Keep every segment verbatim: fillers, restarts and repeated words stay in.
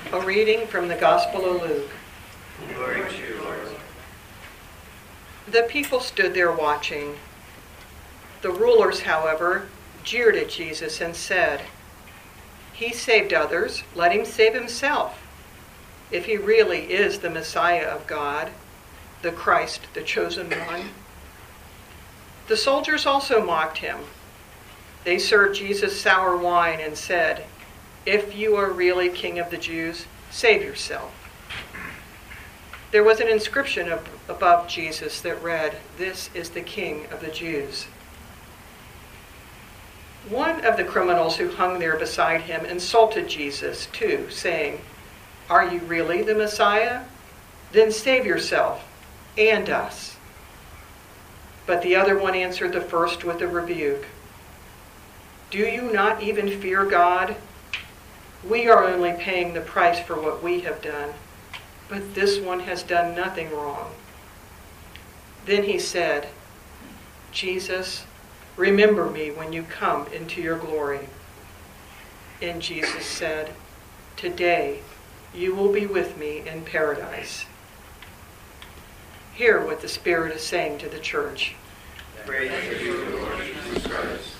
A reading from the Gospel of Luke. Glory to you, Lord. The people stood there watching. The rulers, however, jeered at Jesus and said, "He saved others, let him save himself. If he really is the Messiah of God, the Christ, the chosen one." The soldiers also mocked him. They served Jesus sour wine and said, "If you are really King of the Jews, save yourself." There was an inscription ab- above Jesus that read, "This is the King of the Jews." One of the criminals who hung there beside him insulted Jesus too, saying, "Are you really the Messiah? Then save yourself and us." But the other one answered the first with a rebuke. "Do you not even fear God? We are only paying the price for what we have done, but this one has done nothing wrong." Then he said, "Jesus, remember me when you come into your glory." And Jesus said, "Today you will be with me in paradise." Hear what the Spirit is saying to the church. Praise to you, Lord Jesus Christ.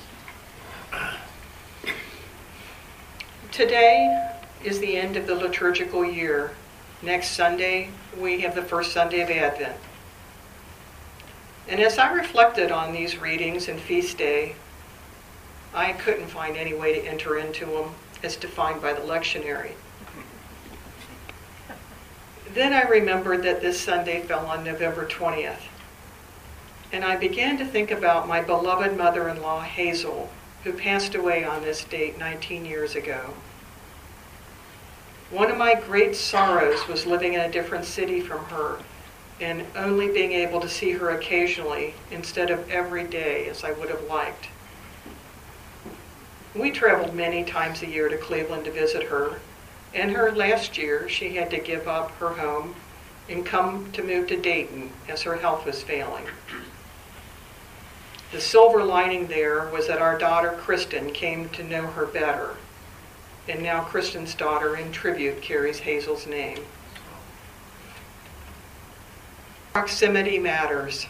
Today is the end of the liturgical year. Next Sunday, we have the first Sunday of Advent. And as I reflected on these readings and feast day, I couldn't find any way to enter into them as defined by the lectionary. Then I remembered that this Sunday fell on November twentieth. And I began to think about my beloved mother-in-law, Hazel, who passed away on this date nineteen years ago. One of my great sorrows was living in a different city from her and only being able to see her occasionally instead of every day as I would have liked. We traveled many times a year to Cleveland to visit her, and her last year she had to give up her home and come to move to Dayton as her health was failing. The silver lining there was that our daughter Kristen came to know her better, and now Kristen's daughter in tribute carries Hazel's name. Proximity matters.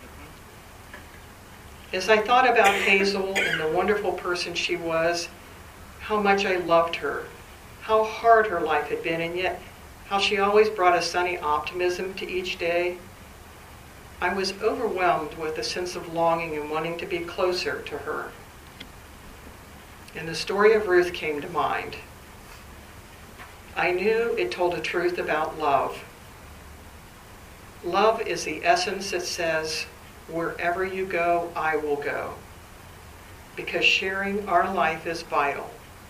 As I thought about Hazel and the wonderful person she was, how much I loved her, how hard her life had been, and yet how she always brought a sunny optimism to each day, I was overwhelmed with a sense of longing and wanting to be closer to her. And the story of Ruth came to mind. I knew it told a truth about love. Love is the essence that says, wherever you go, I will go, because sharing our life is vital.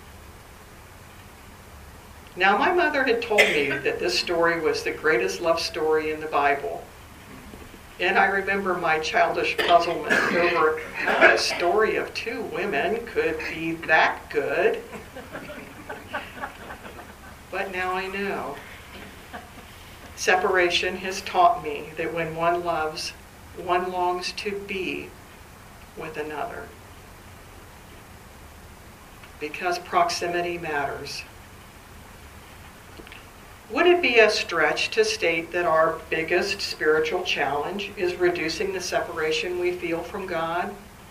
Now, my mother had told me that this story was the greatest love story in the Bible. And I remember my childish puzzlement over how a story of two women could be that good. But now I know. Separation has taught me that when one loves, one longs to be with another. Because proximity matters. Would it be a stretch to state that our biggest spiritual challenge is reducing the separation we feel from God?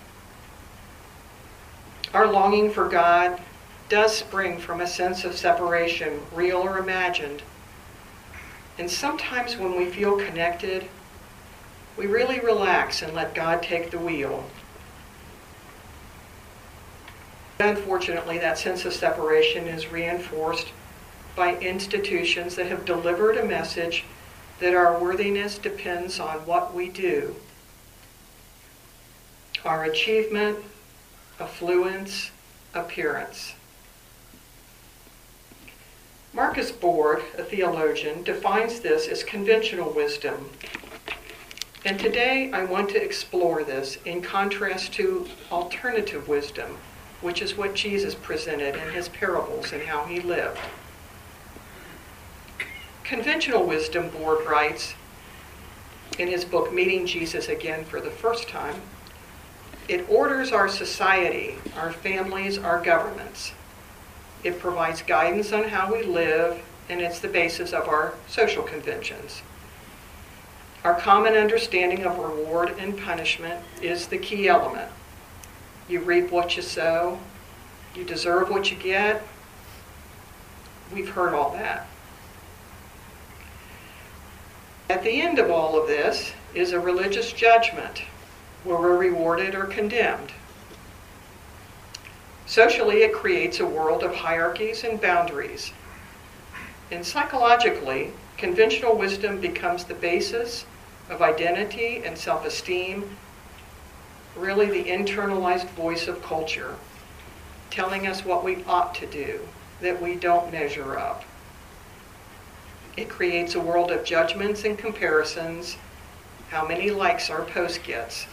Our longing for God does spring from a sense of separation, real or imagined. And sometimes when we feel connected, we really relax and let God take the wheel. Unfortunately, that sense of separation is reinforced by institutions that have delivered a message that our worthiness depends on what we do. Our achievement, affluence, appearance. Marcus Borg, a theologian, defines this as conventional wisdom. And today I want to explore this in contrast to alternative wisdom, which is what Jesus presented in his parables and how he lived. Conventional wisdom, Borg writes in his book, Meeting Jesus Again for the First Time, it orders our society, our families, our governments. It provides guidance on how we live and it's the basis of our social conventions. Our common understanding of reward and punishment is the key element. You reap what you sow, you deserve what you get. We've heard all that. At the end of all of this is a religious judgment where we're rewarded or condemned. Socially, it creates a world of hierarchies and boundaries. And psychologically, conventional wisdom becomes the basis of identity and self-esteem, really the internalized voice of culture, telling us what we ought to do, that we don't measure up. It creates a world of judgments and comparisons, how many likes our post gets.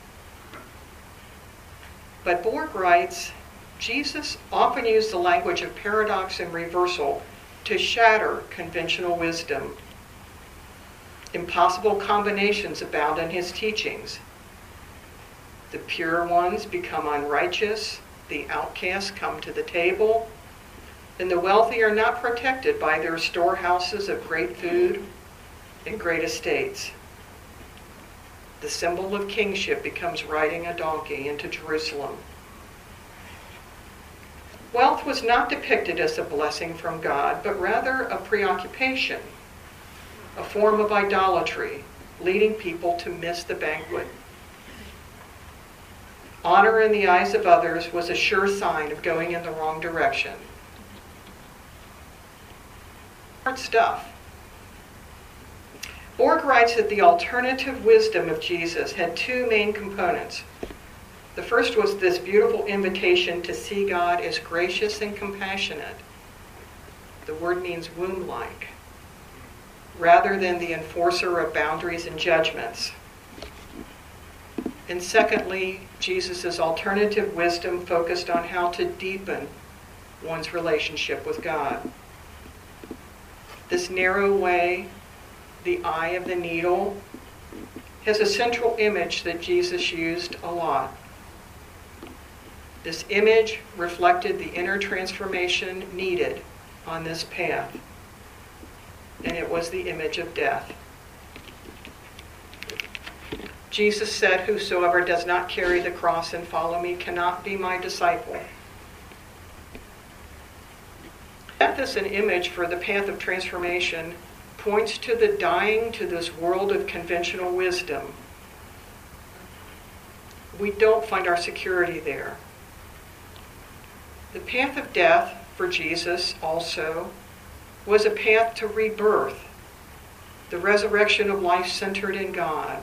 But Borg writes, Jesus often used the language of paradox and reversal to shatter conventional wisdom. Impossible combinations abound in his teachings. The pure ones become unrighteous, the outcasts come to the table, and the wealthy are not protected by their storehouses of great food and great estates. The symbol of kingship becomes riding a donkey into Jerusalem. Wealth was not depicted as a blessing from God, but rather a preoccupation, a form of idolatry, leading people to miss the banquet. Honor in the eyes of others was a sure sign of going in the wrong direction. Hard stuff. Borg writes that the alternative wisdom of Jesus had two main components. The first was this beautiful invitation to see God as gracious and compassionate. The word means womb-like, rather than the enforcer of boundaries and judgments. And secondly, Jesus' alternative wisdom focused on how to deepen one's relationship with God. This narrow way, the eye of the needle, has a central image that Jesus used a lot. This image reflected the inner transformation needed on this path, and it was the image of death. Jesus said, "Whosoever does not carry the cross and follow me cannot be my disciple." Death as an image for the path of transformation points to the dying to this world of conventional wisdom. We don't find our security there. The path of death for Jesus also was a path to rebirth, the resurrection of life centered in God.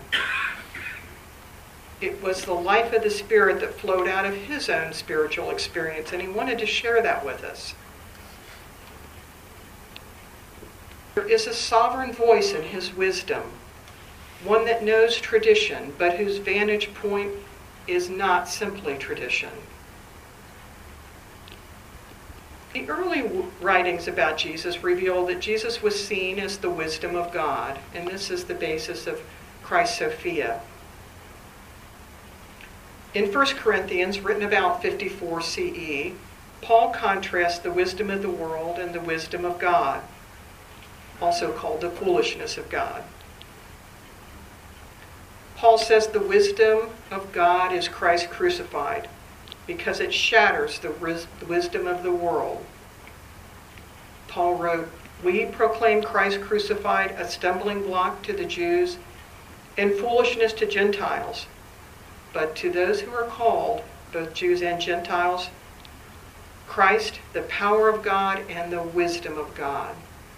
It was the life of the Spirit that flowed out of his own spiritual experience, and he wanted to share that with us. There is a sovereign voice in his wisdom, one that knows tradition, but whose vantage point is not simply tradition. The early writings about Jesus reveal that Jesus was seen as the wisdom of God, and this is the basis of Christ Sophia. In First Corinthians, written about fifty-four C E, Paul contrasts the wisdom of the world and the wisdom of God, also called the foolishness of God. Paul says the wisdom of God is Christ crucified, because it shatters the wisdom of the world. Paul wrote, "We proclaim Christ crucified, a stumbling block to the Jews and foolishness to Gentiles. But to those who are called, both Jews and Gentiles, Christ, the power of God and the wisdom of God."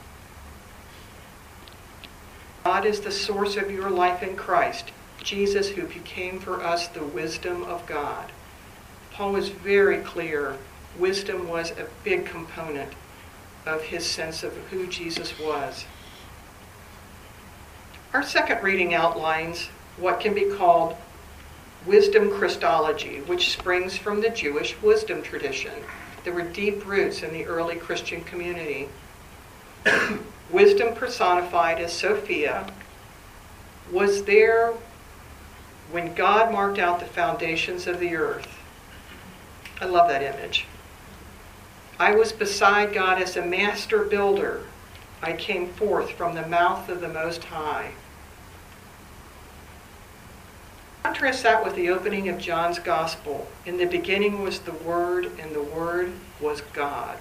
God is the source of your life in Christ, Jesus who became for us the wisdom of God. Paul was very clear. Wisdom was a big component of his sense of who Jesus was. Our second reading outlines what can be called wisdom Christology, which springs from the Jewish wisdom tradition. There were deep roots in the early Christian community. Wisdom personified as Sophia was there when God marked out the foundations of the earth. I love that image. I was beside God as a master builder, I came forth from the mouth of the Most High. Contrast that with the opening of John's Gospel. In the beginning was the Word, and the Word was God.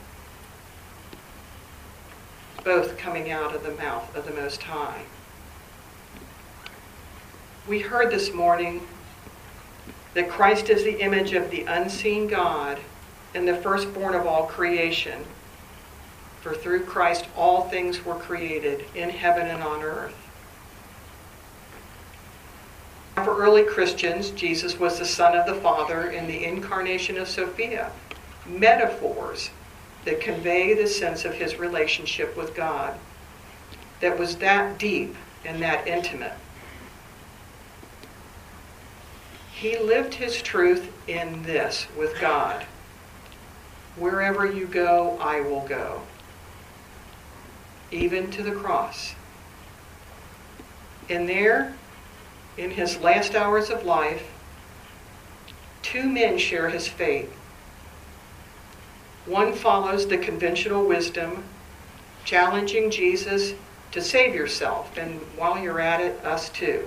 Both coming out of the mouth of the Most High. We heard this morning that Christ is the image of the unseen God and the firstborn of all creation. For through Christ all things were created in heaven and on earth. For early Christians, Jesus was the Son of the Father in the incarnation of Sophia, metaphors that convey the sense of his relationship with God, that was that deep and that intimate. He lived his truth in this with God. Wherever you go, I will go. Even to the cross. And there, in his last hours of life, two men share his fate. One follows the conventional wisdom, challenging Jesus to save yourself, and while you're at it, us too.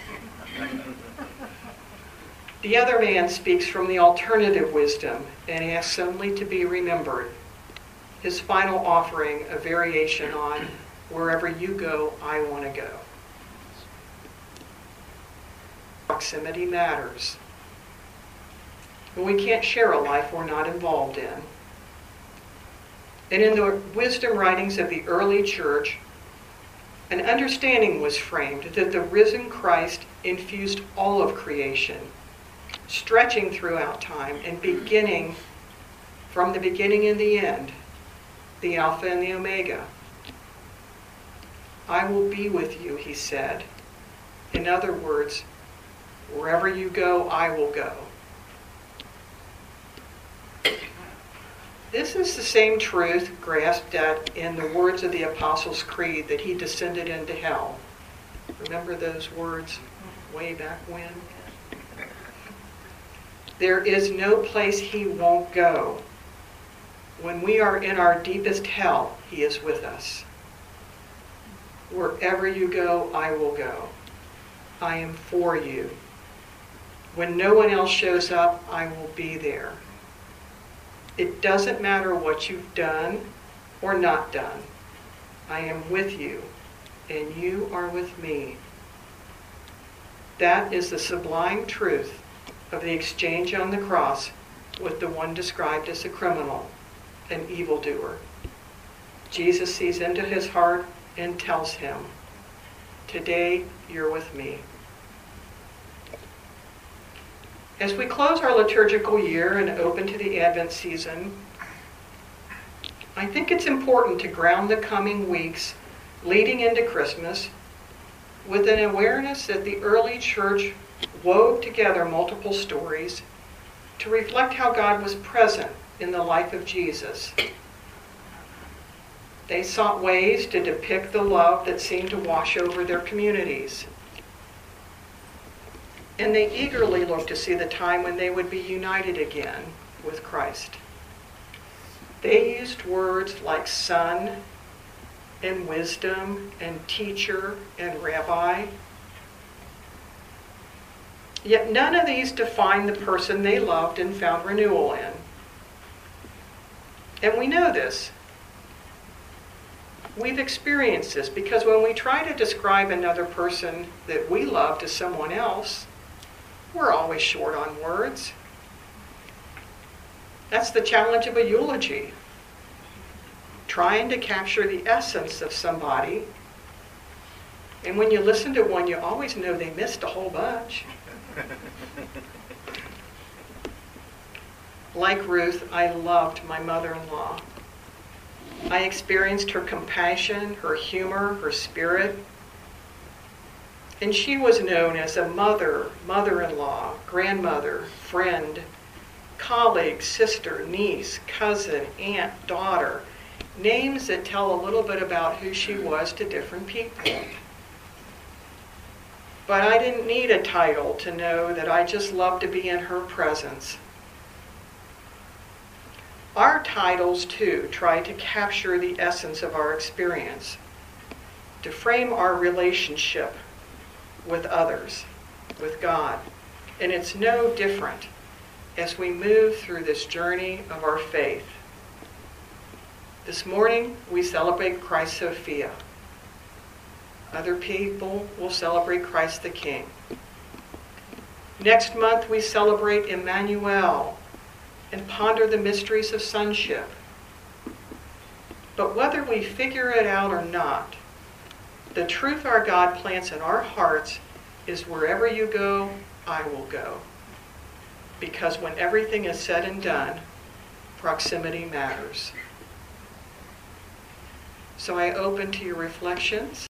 The other man speaks from the alternative wisdom and asks only to be remembered. His final offering, a variation on, wherever you go, I want to go. Proximity matters. And we can't share a life we're not involved in. And in the wisdom writings of the early church, an understanding was framed that the risen Christ infused all of creation, stretching throughout time and beginning from the beginning and the end, the Alpha and the Omega. I will be with you, he said. In other words, wherever you go, I will go. This is the same truth grasped at in the words of the Apostles' Creed that he descended into hell. Remember those words way back when? There is no place he won't go. When we are in our deepest hell, he is with us. Wherever you go, I will go. I am for you. When no one else shows up, I will be there. It doesn't matter what you've done or not done. I am with you, and you are with me. That is the sublime truth of the exchange on the cross with the one described as a criminal, an evildoer. Jesus sees into his heart and tells him, today you're with me. As we close our liturgical year and open to the Advent season, I think it's important to ground the coming weeks leading into Christmas with an awareness that the early church wove together multiple stories to reflect how God was present in the life of Jesus. They sought ways to depict the love that seemed to wash over their communities. And they eagerly looked to see the time when they would be united again with Christ. They used words like son and wisdom and teacher and rabbi. Yet none of these defined the person they loved and found renewal in. And we know this. We've experienced this because when we try to describe another person that we love to someone else, we're always short on words. That's the challenge of a eulogy. Trying to capture the essence of somebody. And when you listen to one, you always know they missed a whole bunch. Like Ruth, I loved my mother-in-law. I experienced her compassion, her humor, her spirit. And she was known as a mother, mother-in-law, grandmother, friend, colleague, sister, niece, cousin, aunt, daughter. Names that tell a little bit about who she was to different people. But I didn't need a title to know that I just loved to be in her presence. Our titles, too, try to capture the essence of our experience, to frame our relationship with others, with God. And it's no different as we move through this journey of our faith. This morning, we celebrate Christ Sophia. Other people will celebrate Christ the King. Next month, we celebrate Emmanuel and ponder the mysteries of sonship. But whether we figure it out or not, the truth our God plants in our hearts is wherever you go, I will go. Because when everything is said and done, proximity matters. So I open to your reflections.